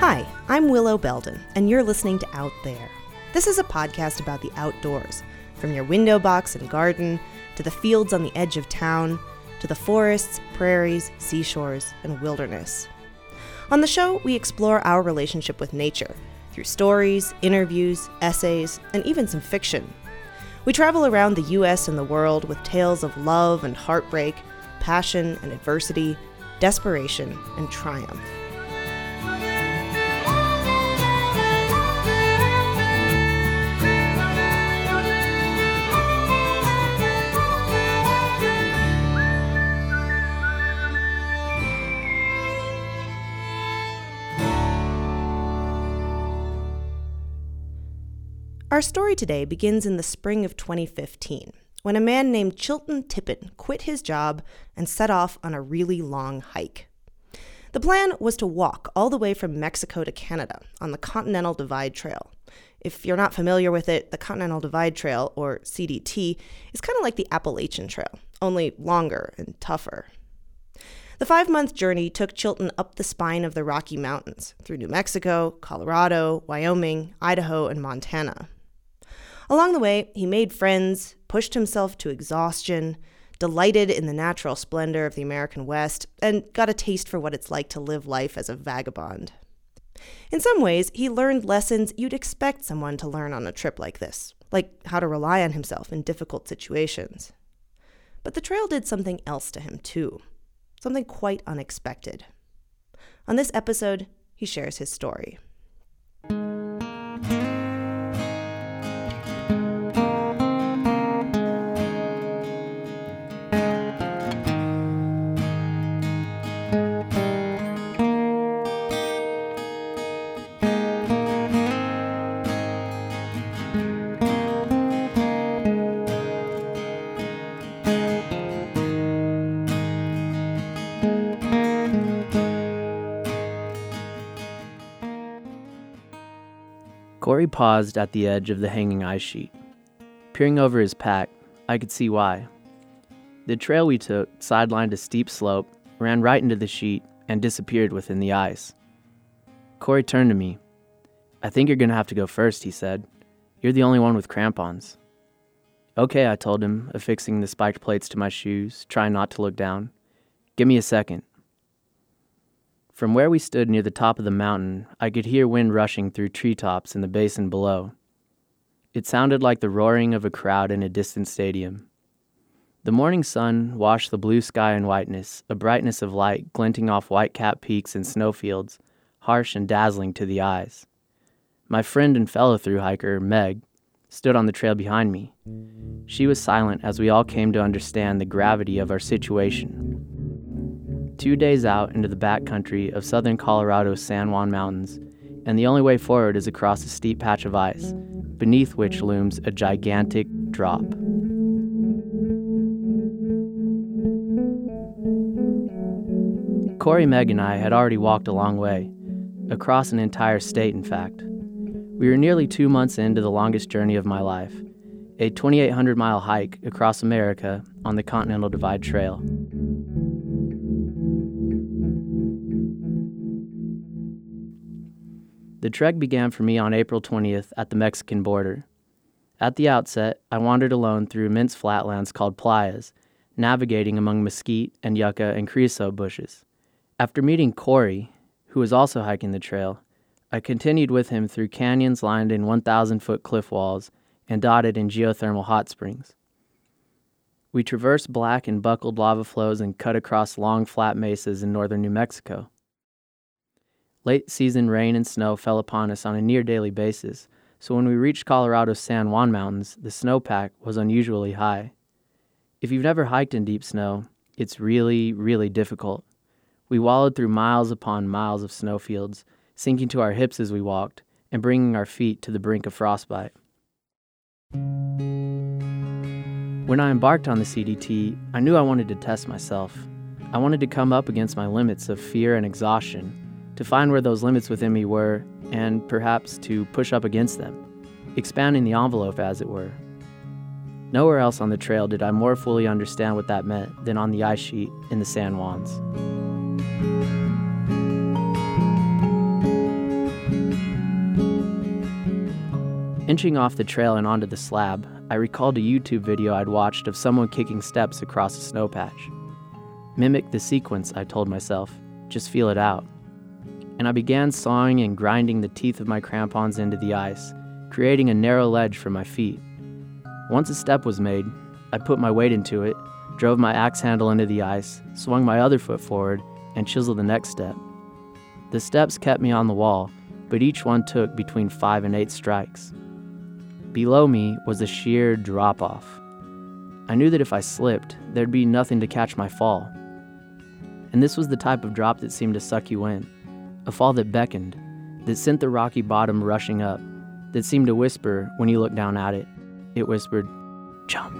Hi, I'm Willow Belden, and you're listening to Out There. This is a podcast about the outdoors, from your window box and garden, to the fields on the edge of town, to the forests, prairies, seashores, and wilderness. On the show, we explore our relationship with nature through stories, interviews, essays, and even some fiction. We travel around the U.S. and the world with tales of love and heartbreak, passion and adversity, desperation and triumph. Our story today begins in the spring of 2015, when a man named Chilton Tippin quit his job and set off on a really long hike. The plan was to walk all the way from Mexico to Canada on the Continental Divide Trail. If you're not familiar with it, the Continental Divide Trail, or CDT, is kind of like the Appalachian Trail, only longer and tougher. The 5-month journey took Chilton up the spine of the Rocky Mountains, through New Mexico, Colorado, Wyoming, Idaho, and Montana. Along the way, he made friends, pushed himself to exhaustion, delighted in the natural splendor of the American West, and got a taste for what it's like to live life as a vagabond. In some ways, he learned lessons you'd expect someone to learn on a trip like this, like how to rely on himself in difficult situations. But the trail did something else to him, too. Something quite unexpected. On this episode, he shares his story. Corey paused at the edge of the hanging ice sheet. Peering over his pack, I could see why. The trail we took sidelined a steep slope, ran right into the sheet, and disappeared within the ice. Corey turned to me. "I think you're going to have to go first," he said. "You're the only one with crampons." "Okay," I told him, affixing the spiked plates to my shoes, trying not to look down. "Give me a second." From where we stood near the top of the mountain, I could hear wind rushing through treetops in the basin below. It sounded like the roaring of a crowd in a distant stadium. The morning sun washed the blue sky in whiteness, a brightness of light glinting off white-capped peaks and snowfields, harsh and dazzling to the eyes. My friend and fellow thru-hiker, Meg, stood on the trail behind me. She was silent as we all came to understand the gravity of our situation. 2 days out into the backcountry of southern Colorado's San Juan Mountains, and the only way forward is across a steep patch of ice, beneath which looms a gigantic drop. Corey, Meg, and I had already walked a long way, across an entire state, in fact. We were nearly 2 months into the longest journey of my life, a 2,800-mile hike across America on the Continental Divide Trail. The trek began for me on April 20th at the Mexican border. At the outset, I wandered alone through immense flatlands called playas, navigating among mesquite and yucca and creosote bushes. After meeting Corey, who was also hiking the trail, I continued with him through canyons lined in 1,000-foot cliff walls and dotted in geothermal hot springs. We traversed black and buckled lava flows and cut across long flat mesas in northern New Mexico. Late-season rain and snow fell upon us on a near-daily basis, so when we reached Colorado's San Juan Mountains, the snowpack was unusually high. If you've never hiked in deep snow, it's really, really difficult. We wallowed through miles upon miles of snowfields, sinking to our hips as we walked, and bringing our feet to the brink of frostbite. When I embarked on the CDT, I knew I wanted to test myself. I wanted to come up against my limits of fear and exhaustion, to find where those limits within me were, and perhaps to push up against them, expanding the envelope, as it were. Nowhere else on the trail did I more fully understand what that meant than on the ice sheet in the San Juans. Inching off the trail and onto the slab, I recalled a YouTube video I'd watched of someone kicking steps across a snow patch. Mimic the sequence, I told myself. Just feel it out. And I began sawing and grinding the teeth of my crampons into the ice, creating a narrow ledge for my feet. Once a step was made, I put my weight into it, drove my axe handle into the ice, swung my other foot forward, and chiseled the next step. The steps kept me on the wall, but each one took between 5 and 8 strikes. Below me was a sheer drop-off. I knew that if I slipped, there'd be nothing to catch my fall. And this was the type of drop that seemed to suck you in, a fall that beckoned, that sent the rocky bottom rushing up, that seemed to whisper when you looked down at it. It whispered, "Jump."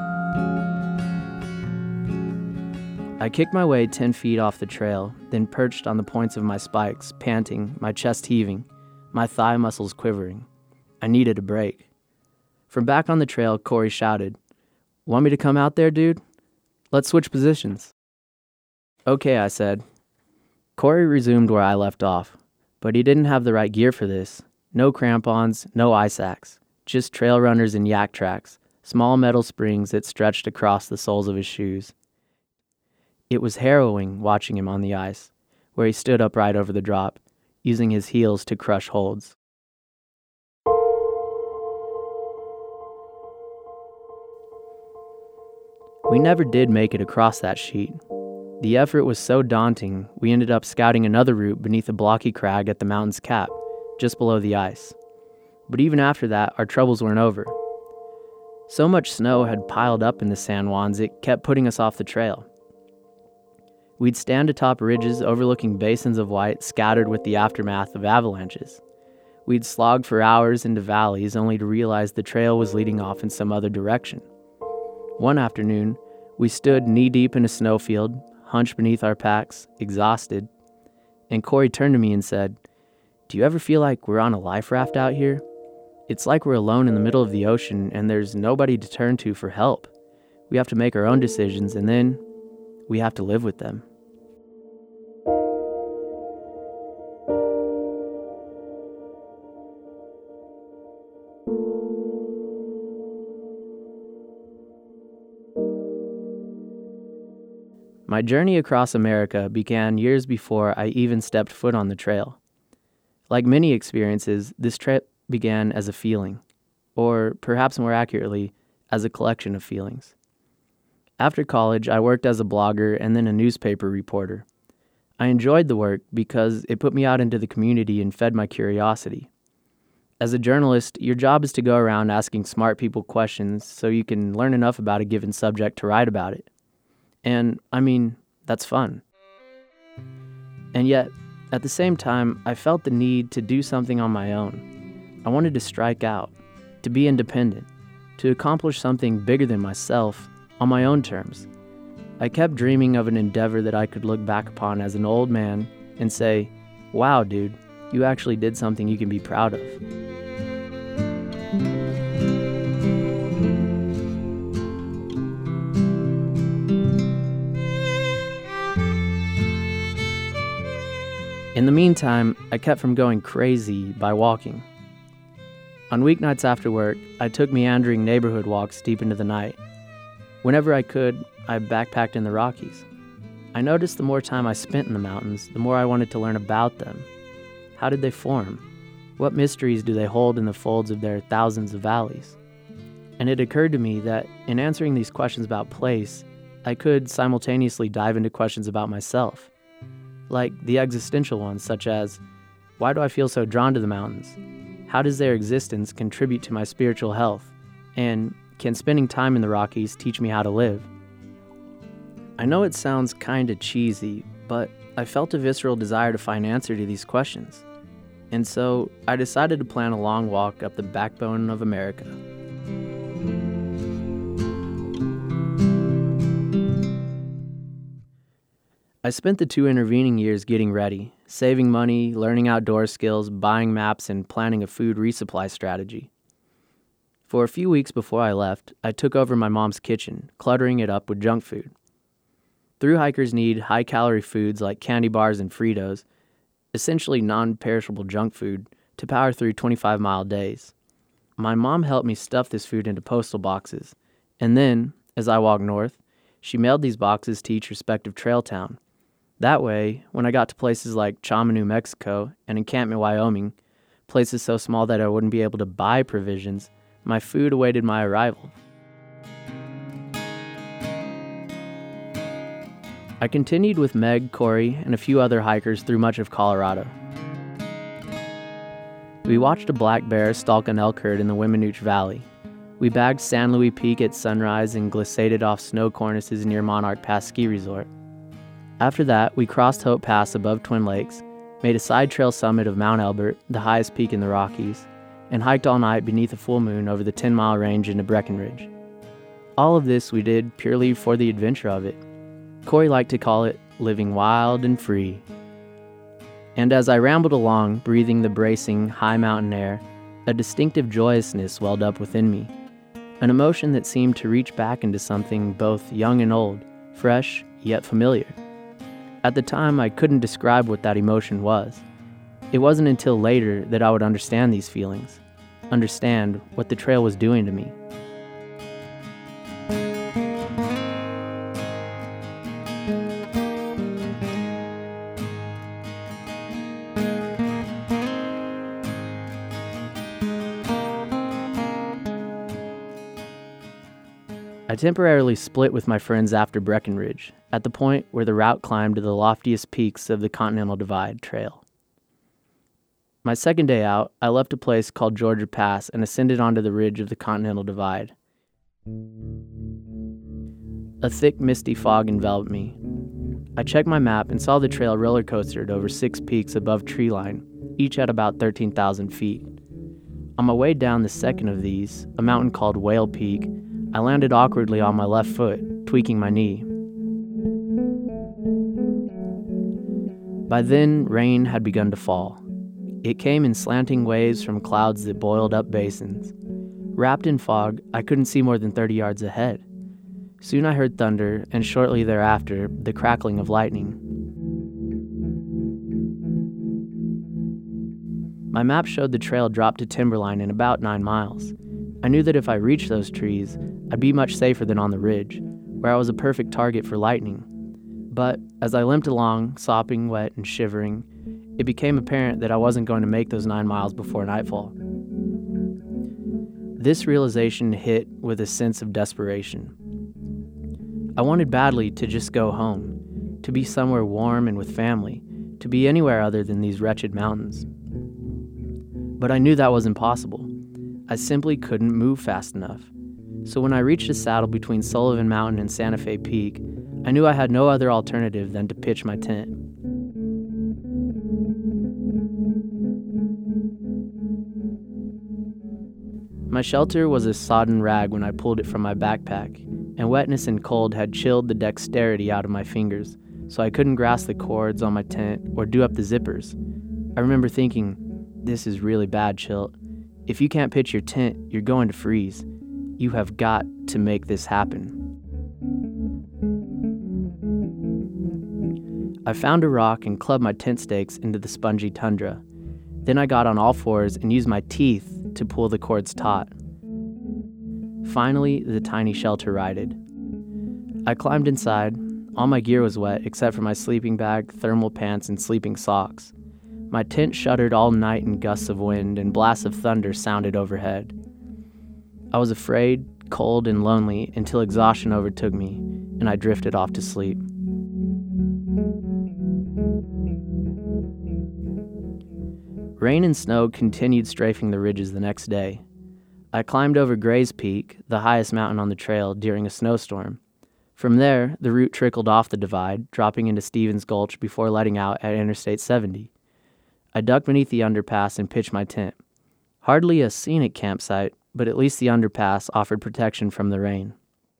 I kicked my way 10 feet off the trail, then perched on the points of my spikes, panting, my chest heaving, my thigh muscles quivering. I needed a break. From back on the trail, Corey shouted, "Want me to come out there, dude? Let's switch positions." "Okay," I said. Corey resumed where I left off, but he didn't have the right gear for this. No crampons, no ice axe, just trail runners and yak tracks, small metal springs that stretched across the soles of his shoes. It was harrowing watching him on the ice, where he stood upright over the drop, using his heels to crush holds. We never did make it across that sheet. The effort was so daunting, we ended up scouting another route beneath a blocky crag at the mountain's cap, just below the ice. But even after that, our troubles weren't over. So much snow had piled up in the San Juans, it kept putting us off the trail. We'd stand atop ridges overlooking basins of white scattered with the aftermath of avalanches. We'd slog for hours into valleys only to realize the trail was leading off in some other direction. One afternoon, we stood knee-deep in a snowfield, hunched beneath our packs, exhausted, and Corey turned to me and said, "Do you ever feel like we're on a life raft out here? It's like we're alone in the middle of the ocean and there's nobody to turn to for help. We have to make our own decisions and then we have to live with them." My journey across America began years before I even stepped foot on the trail. Like many experiences, this trip began as a feeling, or perhaps more accurately, as a collection of feelings. After college, I worked as a blogger and then a newspaper reporter. I enjoyed the work because it put me out into the community and fed my curiosity. As a journalist, your job is to go around asking smart people questions so you can learn enough about a given subject to write about it. And, that's fun. And yet, at the same time, I felt the need to do something on my own. I wanted to strike out, to be independent, to accomplish something bigger than myself on my own terms. I kept dreaming of an endeavor that I could look back upon as an old man and say, "Wow, dude, you actually did something you can be proud of." In the meantime, I kept from going crazy by walking. On weeknights after work, I took meandering neighborhood walks deep into the night. Whenever I could, I backpacked in the Rockies. I noticed the more time I spent in the mountains, the more I wanted to learn about them. How did they form? What mysteries do they hold in the folds of their thousands of valleys? And it occurred to me that in answering these questions about place, I could simultaneously dive into questions about myself. Like the existential ones, such as, why do I feel so drawn to the mountains? How does their existence contribute to my spiritual health? And can spending time in the Rockies teach me how to live? I know it sounds kinda cheesy, but I felt a visceral desire to find answer to these questions. And so I decided to plan a long walk up the backbone of America. I spent the 2 intervening years getting ready, saving money, learning outdoor skills, buying maps, and planning a food resupply strategy. For a few weeks before I left, I took over my mom's kitchen, cluttering it up with junk food. Thru hikers need high-calorie foods like candy bars and Fritos, essentially non-perishable junk food, to power through 25-mile days. My mom helped me stuff this food into postal boxes, and then, as I walked north, she mailed these boxes to each respective trail town. That way, when I got to places like Chama, New Mexico, and Encampment, Wyoming, places so small that I wouldn't be able to buy provisions, my food awaited my arrival. I continued with Meg, Corey, and a few other hikers through much of Colorado. We watched a black bear stalk an elk herd in the Weminuche Valley. We bagged San Luis Peak at sunrise and glissaded off snow cornices near Monarch Pass Ski Resort. After that, we crossed Hope Pass above Twin Lakes, made a side trail summit of Mount Elbert, the highest peak in the Rockies, and hiked all night beneath a full moon over the 10-mile range into Breckenridge. All of this we did purely for the adventure of it. Corey liked to call it living wild and free. And as I rambled along, breathing the bracing, high mountain air, a distinctive joyousness welled up within me, an emotion that seemed to reach back into something both young and old, fresh yet familiar. At the time, I couldn't describe what that emotion was. It wasn't until later that I would understand these feelings, understand what the trail was doing to me. I temporarily split with my friends after Breckenridge, at the point where the route climbed to the loftiest peaks of the Continental Divide Trail. My second day out, I left a place called Georgia Pass and ascended onto the ridge of the Continental Divide. A thick, misty fog enveloped me. I checked my map and saw the trail roller coastered over 6 peaks above treeline, each at about 13,000 feet. On my way down the second of these, a mountain called Whale Peak, I landed awkwardly on my left foot, tweaking my knee. By then, rain had begun to fall. It came in slanting waves from clouds that boiled up basins. Wrapped in fog, I couldn't see more than 30 yards ahead. Soon I heard thunder, and shortly thereafter, the crackling of lightning. My map showed the trail dropped to timberline in about 9 miles. I knew that if I reached those trees, I'd be much safer than on the ridge, where I was a perfect target for lightning. But as I limped along, sopping wet and shivering, it became apparent that I wasn't going to make those 9 miles before nightfall. This realization hit with a sense of desperation. I wanted badly to just go home, to be somewhere warm and with family, to be anywhere other than these wretched mountains. But I knew that was impossible. I simply couldn't move fast enough. So when I reached a saddle between Sullivan Mountain and Santa Fe Peak, I knew I had no other alternative than to pitch my tent. My shelter was a sodden rag when I pulled it from my backpack, and wetness and cold had chilled the dexterity out of my fingers, so I couldn't grasp the cords on my tent or do up the zippers. I remember thinking, this is really bad, Chilt. If you can't pitch your tent, you're going to freeze. You have got to make this happen. I found a rock and clubbed my tent stakes into the spongy tundra. Then I got on all fours and used my teeth to pull the cords taut. Finally, the tiny shelter righted. I climbed inside. All my gear was wet except for my sleeping bag, thermal pants, and sleeping socks. My tent shuddered all night in gusts of wind, and blasts of thunder sounded overhead. I was afraid, cold, and lonely until exhaustion overtook me, and I drifted off to sleep. Rain and snow continued strafing the ridges the next day. I climbed over Gray's Peak, the highest mountain on the trail, during a snowstorm. From there, the route trickled off the divide, dropping into Stevens Gulch before letting out at Interstate 70. I ducked beneath the underpass and pitched my tent. Hardly a scenic campsite, but at least the underpass offered protection from the rain.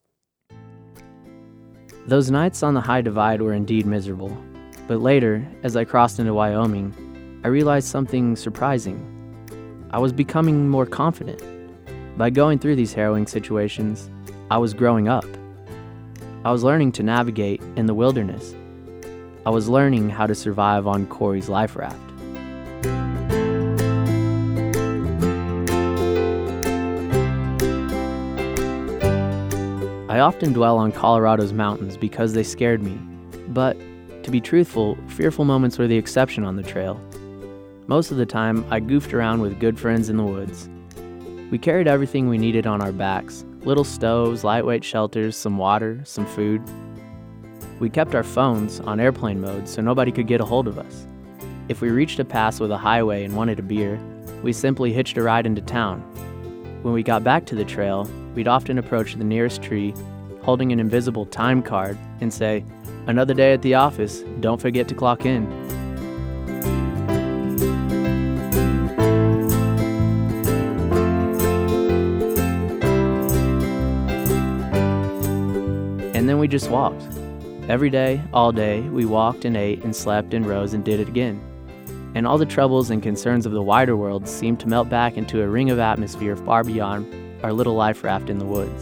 Those nights on the high divide were indeed miserable, but later, as I crossed into Wyoming, I realized something surprising. I was becoming more confident. By going through these harrowing situations, I was growing up. I was learning to navigate in the wilderness. I was learning how to survive on Corey's life raft. I often dwell on Colorado's mountains because they scared me, but to be truthful, fearful moments were the exception on the trail. Most of the time, I goofed around with good friends in the woods. We carried everything we needed on our backs: little stoves, lightweight shelters, some water, some food. We kept our phones on airplane mode so nobody could get a hold of us. If we reached a pass with a highway and wanted a beer, we simply hitched a ride into town. When we got back to the trail, we'd often approach the nearest tree, holding an invisible time card, and say, "Another day at the office, don't forget to clock in." And then we just walked. Every day, all day, we walked and ate and slept and rose and did it again. And all the troubles and concerns of the wider world seemed to melt back into a ring of atmosphere far beyond our little life raft in the woods.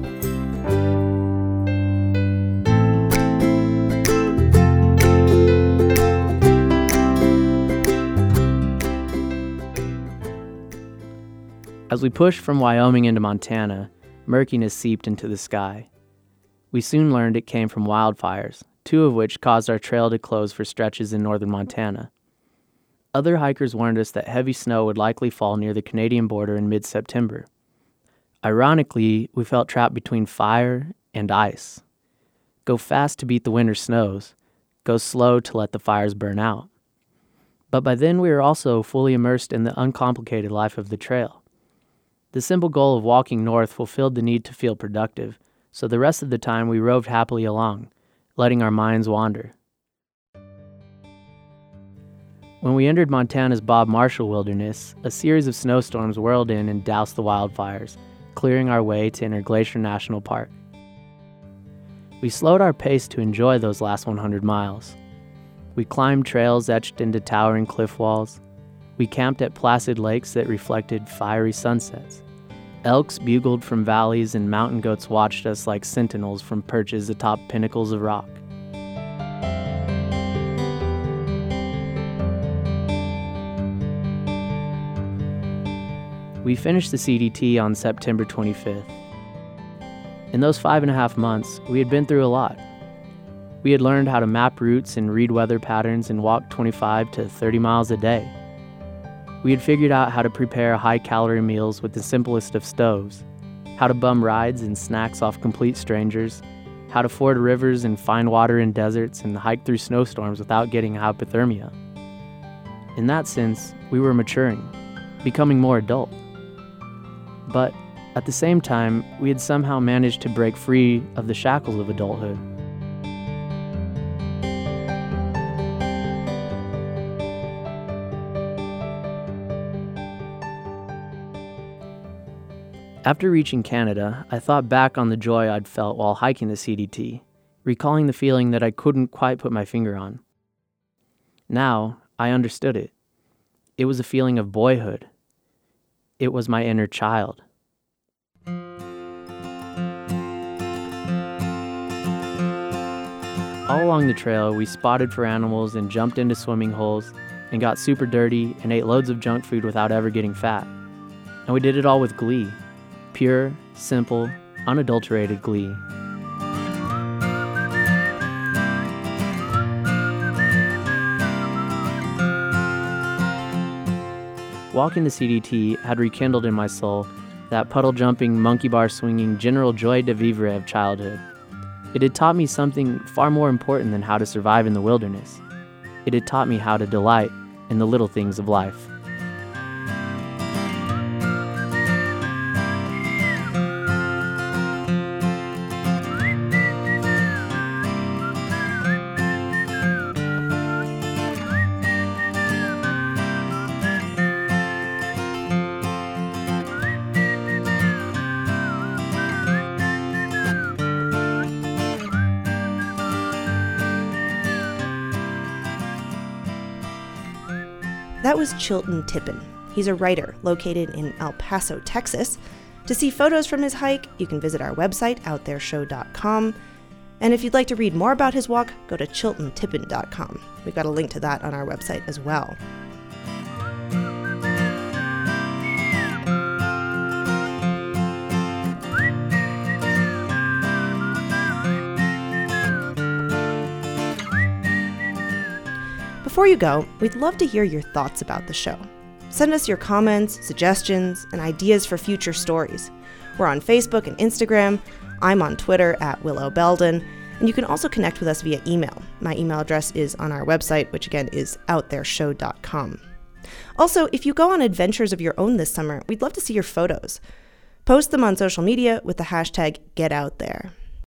As we pushed from Wyoming into Montana, murkiness seeped into the sky. We soon learned it came from wildfires, 2 of which caused our trail to close for stretches in northern Montana. Other hikers warned us that heavy snow would likely fall near the Canadian border in mid-September. Ironically, we felt trapped between fire and ice. Go fast to beat the winter snows, go slow to let the fires burn out. But by then we were also fully immersed in the uncomplicated life of the trail. The simple goal of walking north fulfilled the need to feel productive, so the rest of the time we roved happily along, letting our minds wander. When we entered Montana's Bob Marshall Wilderness, a series of snowstorms whirled in and doused the wildfires, clearing our way to Interglacier National Park. We slowed our pace to enjoy those last 100 miles. We climbed trails etched into towering cliff walls. We camped at placid lakes that reflected fiery sunsets. Elks bugled from valleys and mountain goats watched us like sentinels from perches atop pinnacles of rock. We finished the CDT on September 25th. In those 5.5 months, we had been through a lot. We had learned how to map routes and read weather patterns and walk 25 to 30 miles a day. We had figured out how to prepare high-calorie meals with the simplest of stoves, how to bum rides and snacks off complete strangers, how to ford rivers and find water in deserts and hike through snowstorms without getting hypothermia. In that sense, we were maturing, becoming more adult. But at the same time, we had somehow managed to break free of the shackles of adulthood. After reaching Canada, I thought back on the joy I'd felt while hiking the CDT, recalling the feeling that I couldn't quite put my finger on. Now, I understood it. It was a feeling of boyhood. It was my inner child. All along the trail, we spotted for animals and jumped into swimming holes and got super dirty and ate loads of junk food without ever getting fat. And we did it all with glee. Pure, simple, unadulterated glee. Walking the CDT had rekindled in my soul that puddle-jumping, monkey bar swinging general joie de vivre of childhood. It had taught me something far more important than how to survive in the wilderness. It had taught me how to delight in the little things of life. That was Chilton Tippin. He's a writer located in El Paso, Texas. To see photos from his hike, you can visit our website, OutThereShow.com. And if you'd like to read more about his walk, go to ChiltonTippin.com. We've got a link to that on our website as well. Before you go, we'd love to hear your thoughts about the show. Send us your comments, suggestions, and ideas for future stories. We're on Facebook and Instagram. I'm on Twitter @Willow Belden, and you can also connect with us via email. My email address is on our website, which again is outthereshow.com. Also, if you go on adventures of your own this summer, we'd love to see your photos. Post them on social media with the hashtag #GetOutThere.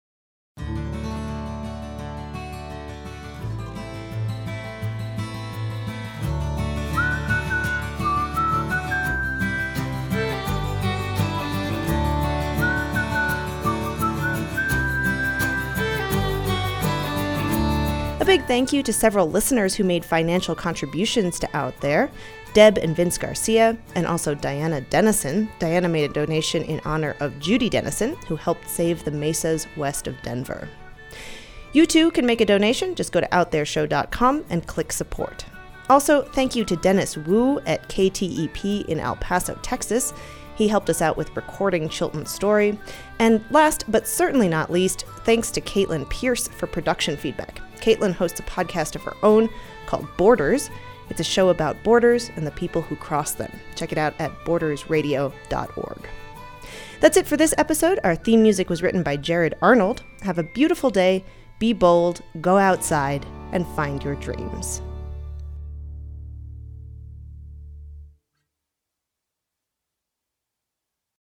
A big thank you to several listeners who made financial contributions to Out There. Deb and Vince Garcia, and also Diana Dennison. Diana made a donation in honor of Judy Dennison, who helped save the mesas west of Denver. You too can make a donation. Just go to outthereshow.com and click support. Also, thank you to Dennis Wu at KTEP in El Paso, Texas. He helped us out with recording Chilton's story. And last, but certainly not least, thanks to Caitlin Pierce for production feedback. Caitlin hosts a podcast of her own called Borders. It's a show about borders and the people who cross them. Check it out at bordersradio.org. That's it for this episode. Our theme music was written by Jared Arnold. Have a beautiful day, be bold, go outside, and find your dreams.